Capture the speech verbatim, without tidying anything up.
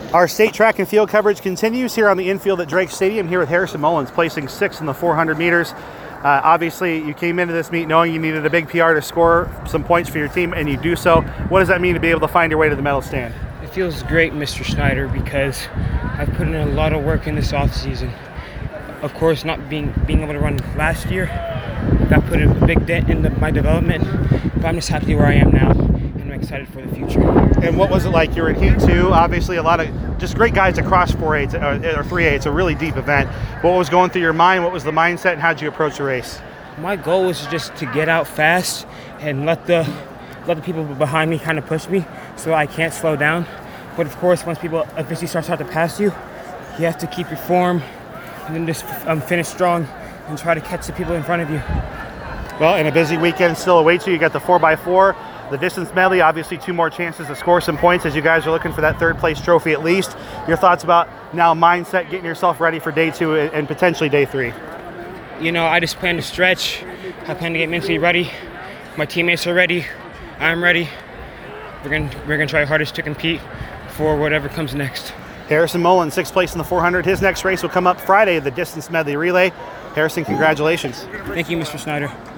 Our state track and field coverage continues here on the infield at Drake Stadium, here with Harrison Mullins, placing sixth in the four hundred meters. Uh, obviously, you came into this meet knowing you needed a big P R to score some points for your team, and you do so. What does that mean to be able to find your way to the medal stand? It feels great, Mister Schneider, because I've put in a lot of work in this offseason. Of course, not being being able to run last year, that put a big dent in the, my development, but I'm just happy where I am now, and I'm excited for the future. And what was it like? You were in Heat two, obviously a lot of just great guys across four A or three A. It's a really deep event. What was going through your mind? What was the mindset, and how did you approach the race? My goal was just to get out fast and let the let the people behind me kind of push me so I can't slow down. But of course, once people officially start to pass you, you have to keep your form and then just um, finish strong and try to catch the people in front of you. Well, and a busy weekend still awaits you. You got the four by four, the distance medley, obviously two more chances to score some points as you guys are looking for that third place trophy at least. Your thoughts about now mindset, getting yourself ready for day two and potentially day three? You know, I just plan to stretch. I plan to get mentally ready. My teammates are ready. I'm ready. We're gonna we're gonna try our hardest to compete for whatever comes next. Harrison Mullins, sixth place in the four hundred. His next race will come up Friday, the distance medley relay. Harrison, congratulations. Thank you, Mister Schneider.